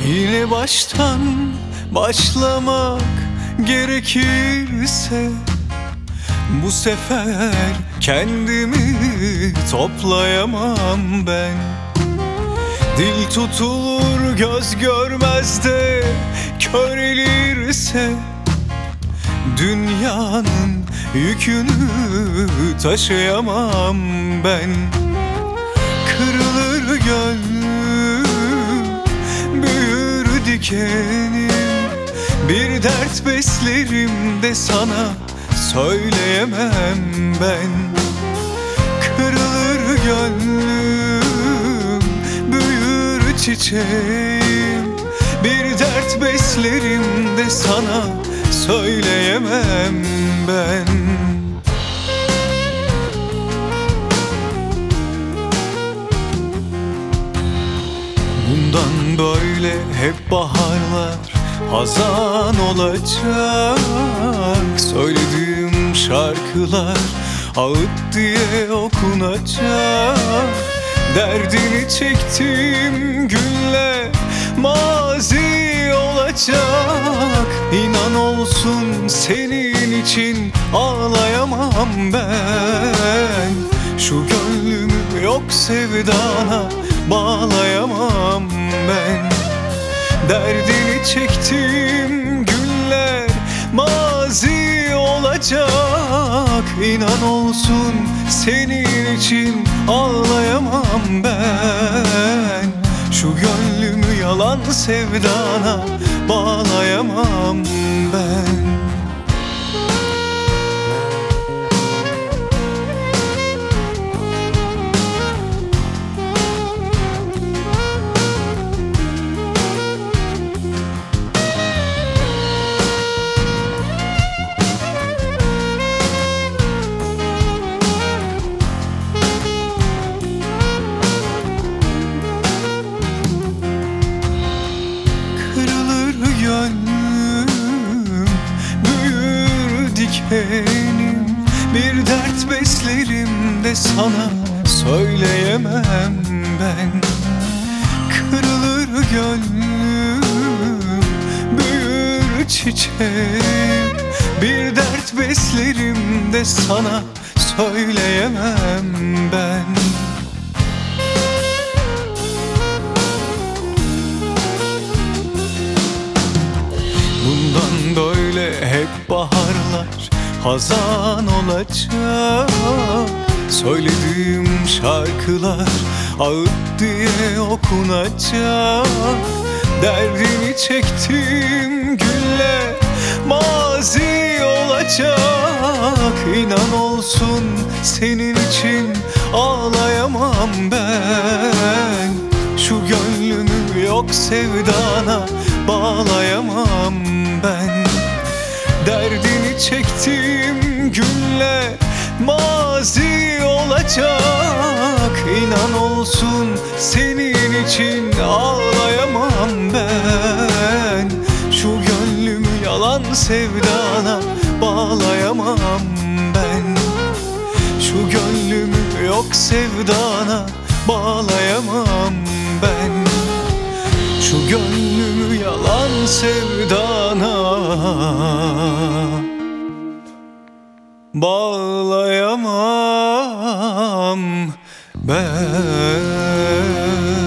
Yine baştan başlamak gerekirse bu sefer kendimi toplayamam ben. Dil tutulur göz görmez de körelirse dünyanın yükünü taşıyamam ben. Kırılır gönlüm, büyür dikenim, bir dert beslerim de sana söyleyemem ben. Kırılır gönlüm, büyür çiçeğim, bir dert beslerim de sana söyleyemem ben. Bundan böyle hep baharlar hazan olacak. Söylediğim şarkılar ağıt diye okunacak. Derdini çektiğim günler mazi olacak. İnan olsun senin için ağlayamam ben. Şu gönlümü yok sevdana bağlayamam ben. Derdini çektiğim günler mazi olacak. İnan olsun senin için ağlayamam ben. Şu gönlümü yalan sevdana bağlayamam ben. Gönlüm büyür dikenim, bir dert beslerim de sana söyleyemem ben. Kırılır gönlüm, büyür çiçeğim, bir dert beslerim de sana söyleyemem ben. Bundan böyle hep baharlar hazan olacak. Söylediğim şarkılar ağıt diye okunacak. Derdini çektiğim günler mazi olacak. İnan olsun senin için ağlayamam ben. Şu gönlümü yok sevdana bağlayamam ben. Derdini çektiğim günler mazi olacak. İnan olsun senin için ağlayamam ben. Şu gönlümü yalan sevdana bağlayamam ben. Şu gönlümü yok sevdana bağlayamam ben. Şu gönlümü yalan sevdana bağlayamam ben.